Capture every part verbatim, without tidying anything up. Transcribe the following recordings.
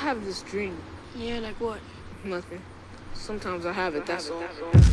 have this dream. Yeah, like what? Nothing. Sometimes I have it, that's all.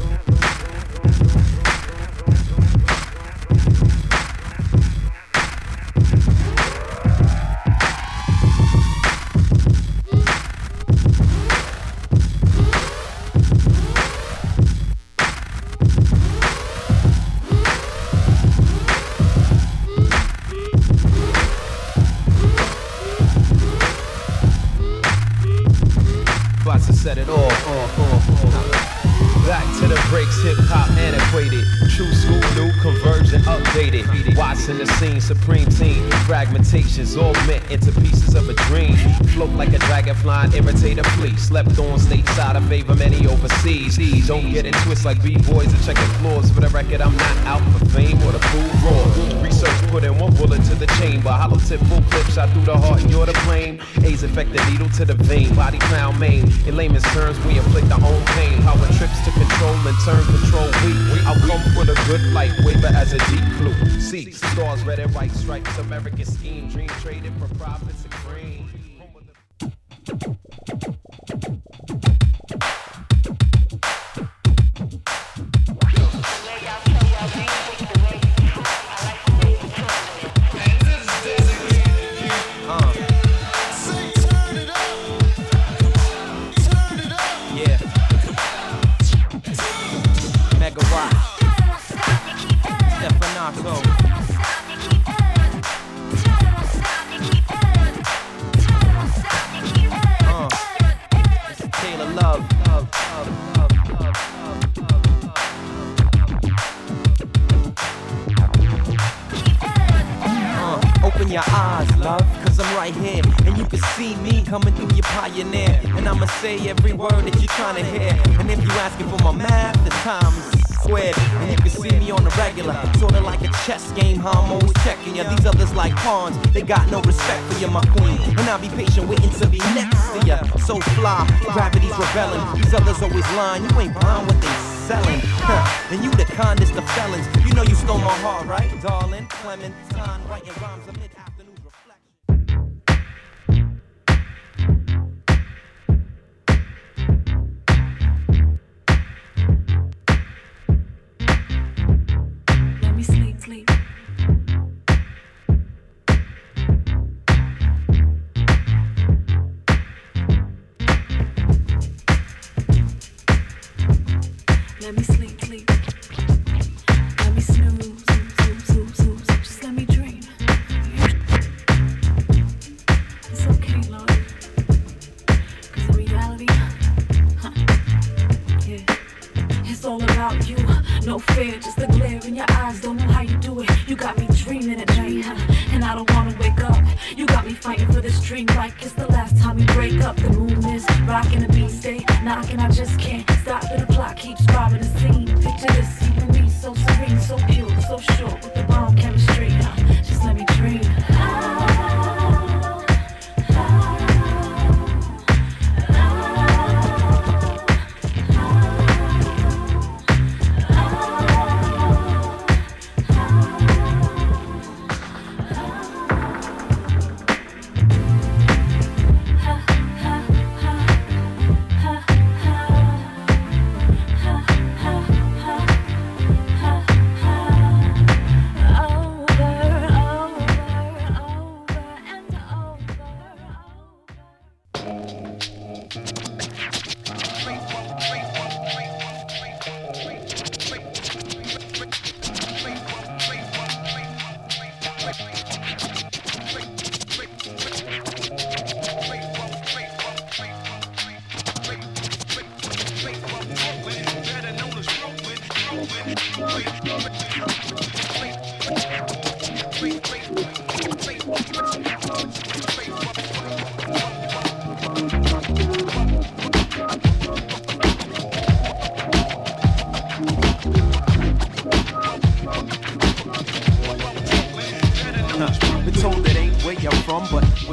Set it off. Uh, uh, uh. Back to the breaks, hip hop antiquated. True school, new conversion updated. Watching the scene, supreme team. Fragmentations augment into pieces of a dream. Float like a dragonfly, irritate a flea. Slept on stateside, I favor many overseas. Don't get it twist like B-boys and checking floors. For the record, I'm not out for fame or the food raw. Research put in one bullet to the chamber. Hollow tip, full clip, shot through the heart and you're to blame. A's affect the needle to the vein. Body found main. In layman's terms, we inflict our own pain. Power trips to control and turn control weak. I'll come for the good life, waver as a deep clue. See, stars, red and white stripes, American scheme. Dream traded for profits and cream. Your eyes, love, cause I'm right here, and you can see me coming through your pioneer, and I'ma say every word that you're trying to hear, and if you asking for my math, the time's squared, and you can see me on the regular, sorta like a chess game, how I'm always checking ya. These others like pawns, they got no respect for you, my queen, and I'll be patient waiting to be next to ya. So fly, gravity's rebelling, these others always lying, you ain't buying what they selling, huh. And you the kindest of felons, you know you stole my heart, right, darling? Clementine, writing rhymes amid afternoon's reflection. Let me sleep, sleep. Let me sleep, sleep. Let me snooze, snooze, snooze, snooze. Just let me dream. It's okay, Lord. Cause in reality, huh, yeah, it's all about you. No fear, just the glare in your eyes. Don't know how you do it. You got me dreaming at night, huh? And I don't wanna wake up. You got me fighting for this dream like it's the last time we break up. The moon is rocking, the beat stay knocking. I just can't stop it. The clock keeps robbing the scene. Picture this, you and me, so serene, so pure, so sure, with the bomb chemistry. Huh? Just let me dream. Ah, ah, ah,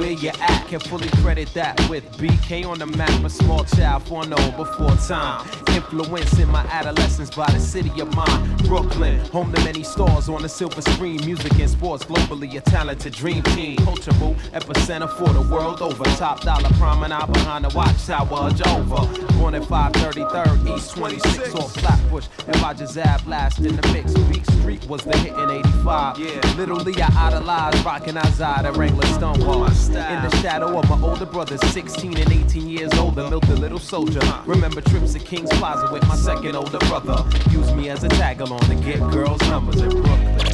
Can fully credit that with B K on the map, a small child for no before time. Influence in my adolescence by the city of mine, Brooklyn. Home to many stars on the silver screen. Music and sports globally, a talented dream team. Cultural epicenter for the world over. Top dollar promenade behind the watchtower of Jehovah. Born at five thirty-third East twenty-six off Flatbush. And Roger Zab last in the mix. Beat Street was the hit in eighty-five. Yeah. Literally I idolized rockin' outside at Wrangler Stonewall. In the shadow of my older brothers, sixteen and eighteen years older, milked a little soldier. Remember trips to King's Plaza with my second older brother. Used me as a tag along to get girls' numbers in Brooklyn.